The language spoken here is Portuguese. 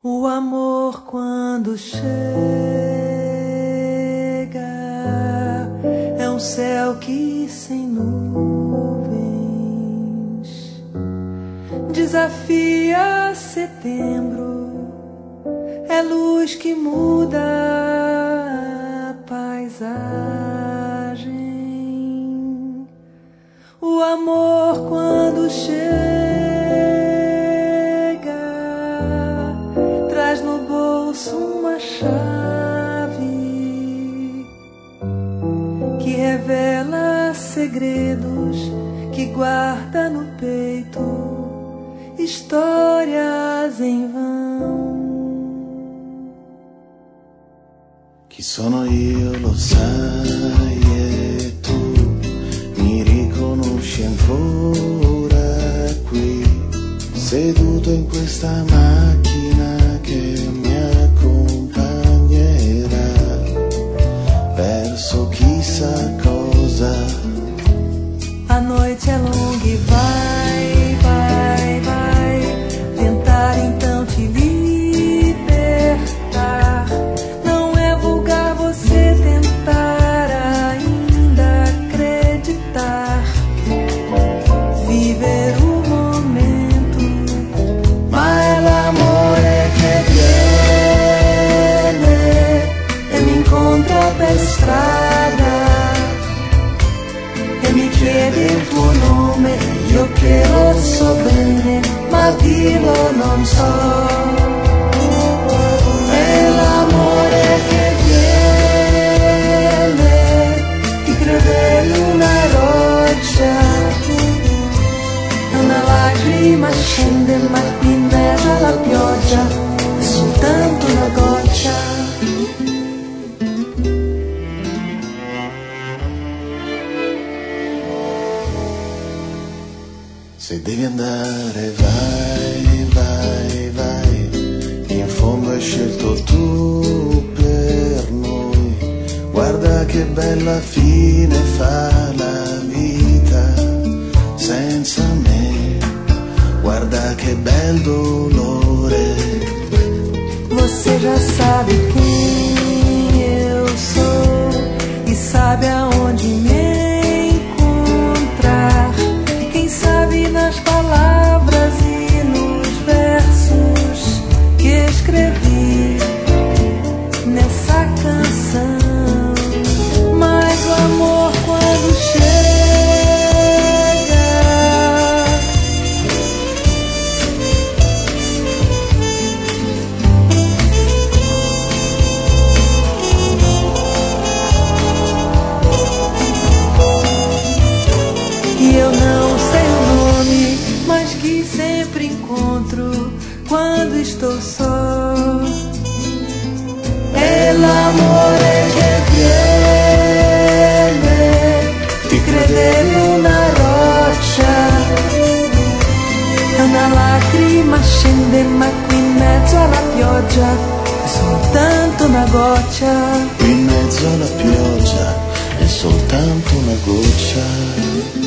O amor quando chega é um céu que sem nuvens desafia setembro, é luz que muda a paisagem. O amor quando chega traz no bolso uma chave que revela segredos, que guarda no peito histórias em vão. Chi sono io lo sai e tu mi riconosci ancora qui, seduto in questa macchina che mi accompagnerà verso chissà cosa. A noite é longa e vai, vai, vai tentar então te libertar. Não é vulgar você tentar ainda acreditar, viver o momento. Ma è l'amore che viene E mi incontra per strada e mi chiede il tuo nome, io che lo so bene, ma dirlo non so. è l'amore che Viene, ti crede una roccia, una lacrima scende ma qui in mezzo alla pioggia è soltanto una goccia. Se devi andare vai, vai, vai, in fondo hai scelto tu per noi. Guarda che bella fine fa la vita senza me, guarda che bel dolore. Você já sabe quem eu sou e sabe aonde me encontrar. Quem sabe nas palavras e nos versos que escrevi nessa canção. Mas o amor quando chega e eu não sei o nome, mas que sempre encontro quando estou só. È l'amore che viene, Ti credevi una roccia, e una lacrima scende ma qui in mezzo alla pioggia è soltanto una goccia. qui in mezzo alla pioggia è soltanto una goccia.